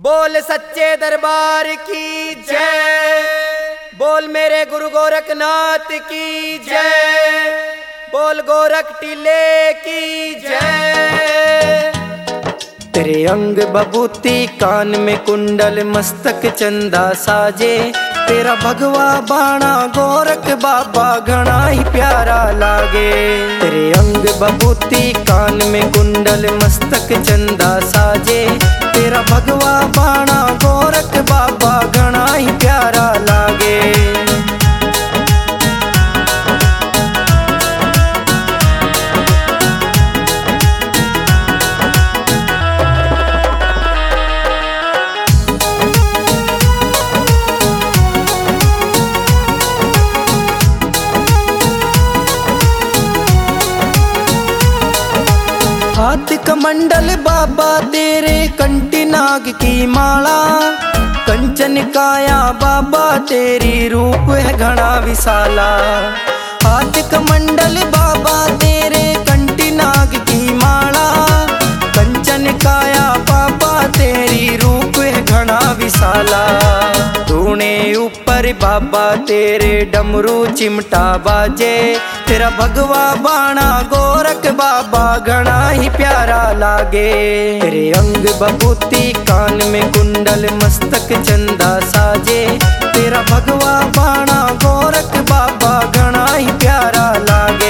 बोल सच्चे दरबार की जय। बोल मेरे गुरु गोरखनाथ की जय। बोल गोरख टीले की जय। तेरे अंग बबूती कान में कुंडल मस्तक चंदा साजे, तेरा भगवा बाणा गोरख बाबा घना ही प्यारा लागे। तेरे अंग बबूती कान में कुंडल मस्तक चंदा साजे, तेरा भगवा बाणा गोरख बाबा घना ही प्यारा लागे। हाथ कमंडल बाबा तेरे कंटी नाग की माला, कंचन काया बाबा तेरी रूप है घना विशाला। हाथ कमंडल बाबा तेरे कंटी नाग की माला, कंचन काया बाबा तेरी रूप है घना विशाला। धूने ऊपर बाबा तेरे डमरू चिमटा बाजे, तेरा भगवा बाणा गोरख बाबा घना ही प्यारा लागे। तेरे अंग बबूती कान में कुंडल मस्तक चंदा साजे, तेरा भगवा बाणा गोरख बाबा घना ही प्यारा लागे।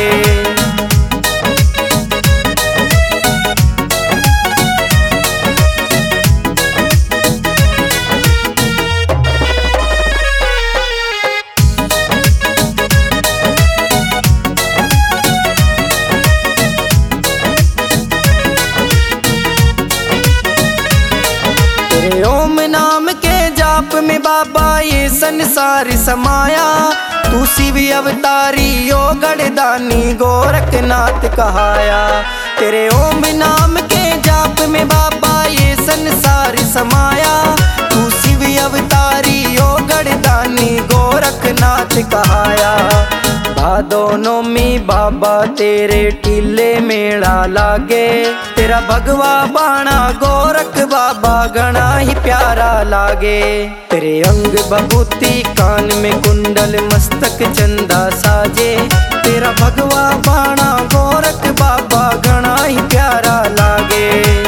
ओम नाम के जाप में बाबा ये संसार समाया, तू शिव अवतारी यो गढ़दानी गोरखनाथ कहाया। तेरे ओम नाम के जाप में बाबा ये संसार समाया, तू शिव अवतारी यो गढ़दानी गोरखनाथ कहाया। भादों में बाबा तेरे टीले मेला लागे, तेरा भगवा बाणा गोरख बाबा घना ही प्यारा लागे। तेरे अंग बबूती कान में कुंडल मस्तक चंदा साजे, तेरा भगवा बाणा गोरख बाबा घना ही प्यारा लागे।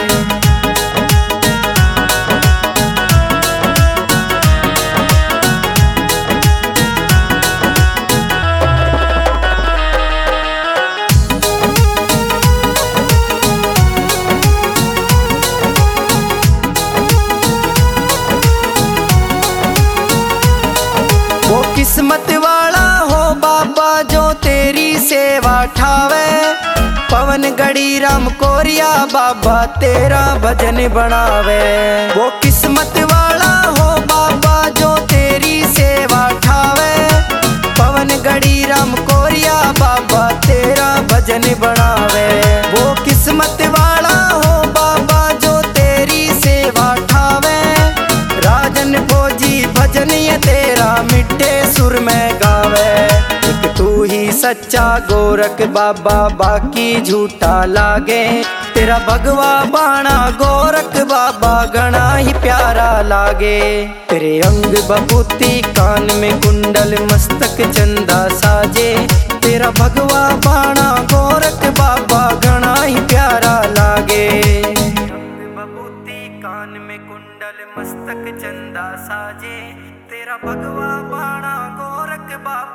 वो किस्मत वाला हो बाबा जो तेरी सेवा ठावे, पवन गढ़ी राम कोरिया बाबा तेरा भजन बनावे। वो किस्मत वाला हो बाबा जो तेरी सेवा ठावे, पवन गढ़ी राम कोरिया बाबा तेरा भजन बनावे। वो किस्मत वाला हो बाबा जो तेरी सेवा ठावे, राजन फौजी भजन ये तेरा मिट्टे सुर में गावे। एक तू ही सच्चा गोरख बाबा बाकी झूठा लागे, तेरा भगवा बाणा गोरख बाबा घना ही प्यारा लागे। तेरे अंग बबूती कान में कुंडल मस्तक चंदा साजे, तेरा भगवा बाणा गोरख बाबा घना ही प्यारा लागे। बबूती कान में कुंडल मस्तक चंदा साजे, तेरा भगवा बाणा गोरख बाबा